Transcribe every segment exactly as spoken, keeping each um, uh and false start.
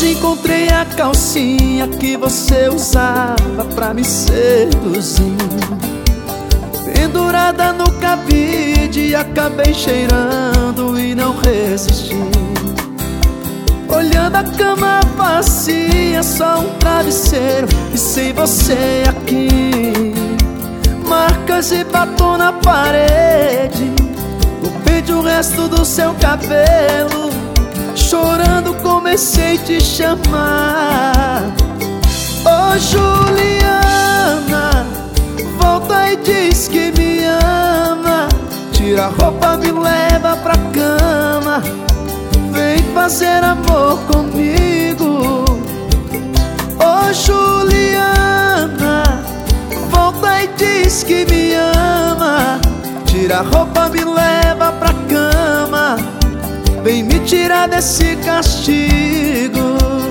Hoje encontrei a calcinha que você usava pra me seduzir, pendurada no cabide, acabei cheirando e não resisti. Olhando a cama vazia, só um travesseiro e sem você aqui. Marcas de batom na parede, no peito o resto do seu cabelo. Chorando comecei a te chamar. Ô Juliana, volta e diz que me ama. Tira a roupa, me leva pra cama, vem fazer amor comigo. Ô Juliana, volta e diz que me ama. Tira a roupa, me leva pra cama, vem me tirar desse castigo.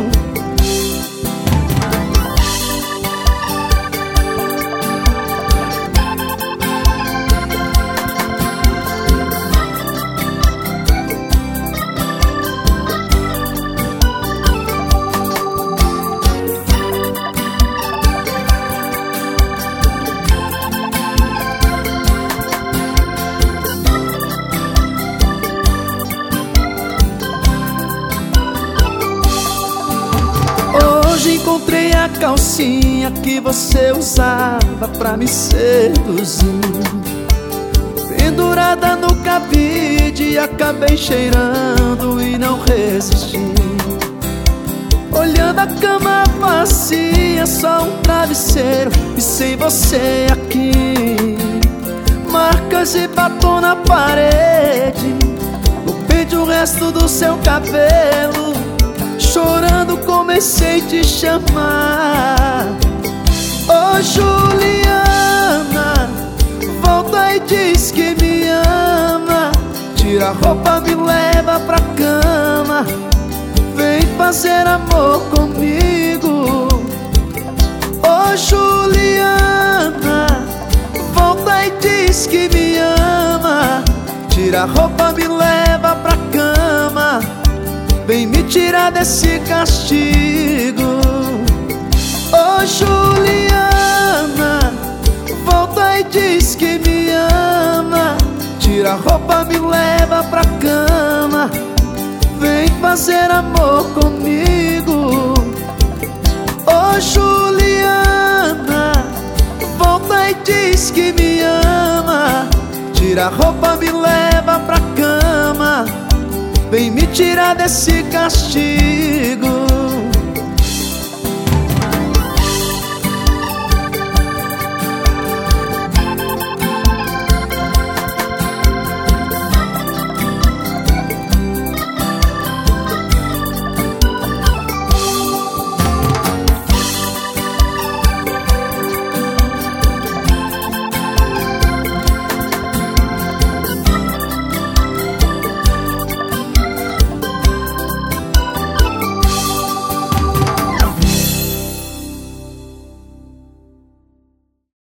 Hoje encontrei a calcinha que você usava pra me seduzir, pendurada no cabide, acabei cheirando e não resisti. Olhando a cama vazia, só um travesseiro e sem você aqui. Marcas de batom na parede, no peito o resto do seu cabelo. Chorando comecei a te chamar. Ô Juliana, volta e diz que me ama. Tira a roupa, me leva pra cama, vem fazer amor comigo. Ô Juliana, volta e diz que me ama. Tira a roupa, me leva pra cama, vem me tirar desse castigo. Ô Juliana, volta e diz que me ama. Tira a roupa, me leva pra cama, vem fazer amor comigo. Ô Juliana, volta e diz que me ama. Tira a roupa, me leva pra cama, vem me tirar desse castigo.